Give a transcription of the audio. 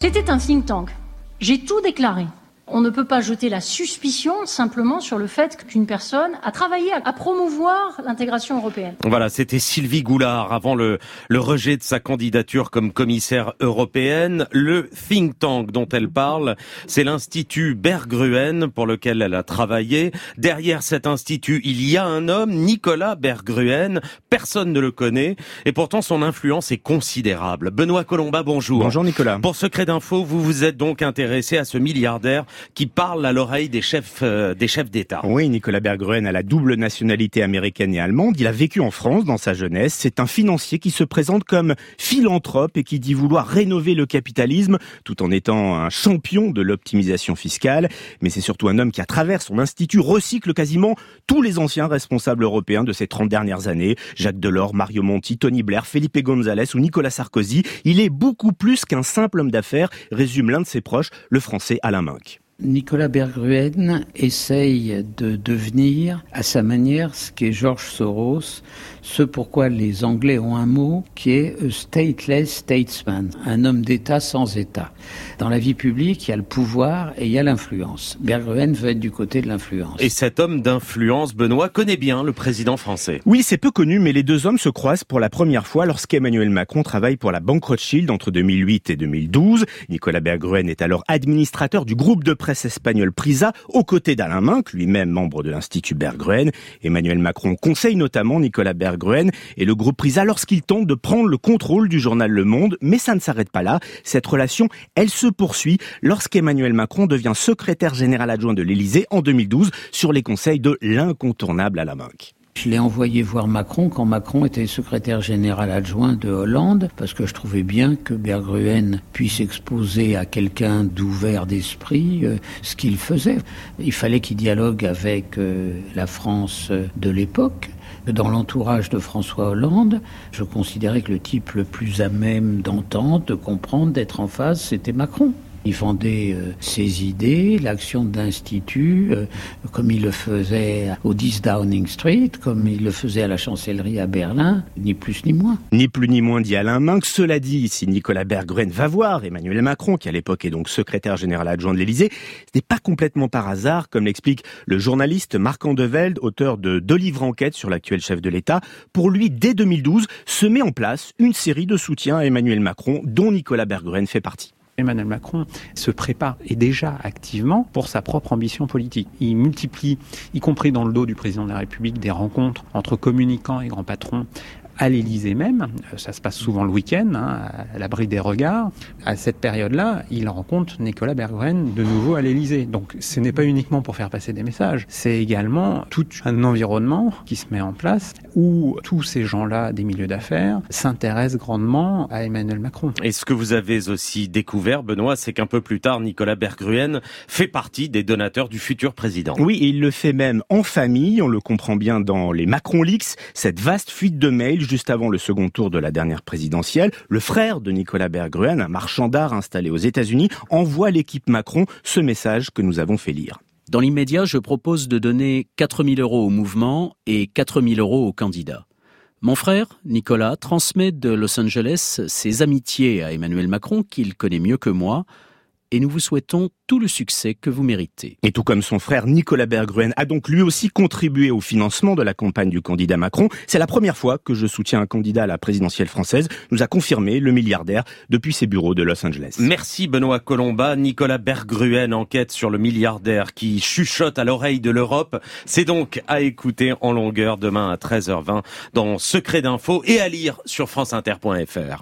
C'était un think tank. J'ai tout déclaré. On ne peut pas jeter la suspicion simplement sur le fait qu'une personne a travaillé à promouvoir l'intégration européenne. Voilà, c'était Sylvie Goulard avant le rejet de sa candidature comme commissaire européenne. Le think tank dont elle parle, c'est l'Institut Berggruen pour lequel elle a travaillé. Derrière cet institut, il y a un homme, Nicolas Berggruen. Personne ne le connaît et pourtant son influence est considérable. Benoît Colomba, bonjour. Bonjour Nicolas. Pour Secret d'Info, vous vous êtes donc intéressé à ce milliardaire qui parle à l'oreille des chefs d'État. Oui, Nicolas Berggruen a la double nationalité américaine et allemande. Il a vécu en France dans sa jeunesse. C'est un financier qui se présente comme philanthrope et qui dit vouloir rénover le capitalisme tout en étant un champion de l'optimisation fiscale. Mais c'est surtout un homme qui, à travers son institut, recycle quasiment tous les anciens responsables européens de ces 30 dernières années. Jacques Delors, Mario Monti, Tony Blair, Felipe González ou Nicolas Sarkozy. Il est beaucoup plus qu'un simple homme d'affaires, résume l'un de ses proches, le français Alain Minc. Nicolas Berggruen essaye de devenir, à sa manière, ce qu'est George Soros, ce pourquoi les Anglais ont un mot qui est a stateless statesman, un homme d'État sans État. Dans la vie publique, il y a le pouvoir et il y a l'influence. Berggruen veut être du côté de l'influence. Et cet homme d'influence, Benoît, connaît bien le président français. Oui, c'est peu connu, mais les deux hommes se croisent pour la première fois lorsqu'Emmanuel Macron travaille pour la Banque Rothschild entre 2008 et 2012. Nicolas Berggruen est alors administrateur du groupe de presse espagnol Prisa, aux côtés d'Alain Minc, lui-même membre de l'Institut Berggruen. Emmanuel Macron conseille notamment Nicolas Berggruen et le groupe Prisa lorsqu'il tente de prendre le contrôle du journal Le Monde. Mais ça ne s'arrête pas là. Cette relation, elle se poursuit lorsqu'Emmanuel Macron devient secrétaire général adjoint de l'Élysée en 2012 sur les conseils de l'incontournable Alain Minc. Je l'ai envoyé voir Macron quand Macron était secrétaire général adjoint de Hollande, parce que je trouvais bien que Berggruen puisse exposer à quelqu'un d'ouvert d'esprit ce qu'il faisait. Il fallait qu'il dialogue avec la France de l'époque. Dans l'entourage de François Hollande, je considérais que le type le plus à même d'entendre, de comprendre, d'être en phase, c'était Macron. Il vendait ses idées, l'action de l'Institut, comme il le faisait au 10 Downing Street, comme il le faisait à la chancellerie à Berlin, ni plus ni moins. Ni plus ni moins, dit Alain Minc. Cela dit, si Nicolas Berggruen va voir Emmanuel Macron, qui à l'époque est donc secrétaire général adjoint de l'Élysée, ce n'est pas complètement par hasard, comme l'explique le journaliste Marc Andevelde, auteur de 2 livres enquêtes sur l'actuel chef de l'État. Pour lui, dès 2012, se met en place une série de soutiens à Emmanuel Macron, dont Nicolas Berggruen fait partie. Emmanuel Macron se prépare et déjà activement pour sa propre ambition politique. Il multiplie, y compris dans le dos du président de la République, des rencontres entre communicants et grands patrons à l'Élysée même. Ça se passe souvent le week-end, à l'abri des regards. À cette période-là, il rencontre Nicolas Berggruen de nouveau à l'Élysée. Donc ce n'est pas uniquement pour faire passer des messages, c'est également tout un environnement qui se met en place où tous ces gens-là des milieux d'affaires s'intéressent grandement à Emmanuel Macron. Et ce que vous avez aussi découvert, Benoît, c'est qu'un peu plus tard, Nicolas Berggruen fait partie des donateurs du futur président. Oui, et il le fait même en famille, on le comprend bien dans les Macron Leaks, cette vaste fuite de mails juste avant le second tour de la dernière présidentielle. Le frère de Nicolas Berggruen, un marchand d'art installé aux États-Unis, envoie l'équipe Macron ce message que nous avons fait lire. Dans l'immédiat, je propose de donner 4 000 € au mouvement et 4 000 € aux candidats. Mon frère, Nicolas, transmet de Los Angeles ses amitiés à Emmanuel Macron, qu'il connaît mieux que moi, et nous vous souhaitons tout le succès que vous méritez. Et tout comme son frère, Nicolas Berggruen a donc lui aussi contribué au financement de la campagne du candidat Macron. C'est la première fois que je soutiens un candidat à la présidentielle française, nous a confirmé le milliardaire depuis ses bureaux de Los Angeles. Merci Benoît Colomba. Nicolas Berggruen enquête sur le milliardaire qui chuchote à l'oreille de l'Europe. C'est donc à écouter en longueur demain à 13h20 dans Secret d'Info et à lire sur franceinter.fr.